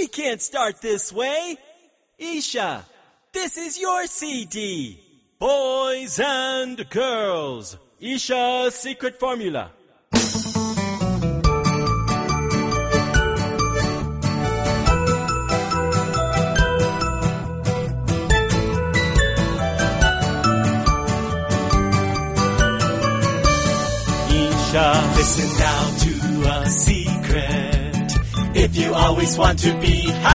We can't start this way. Isha, this is your CD. Boys and girls, Isha's secret formula. Isha, listen now to a secret. If you always want to be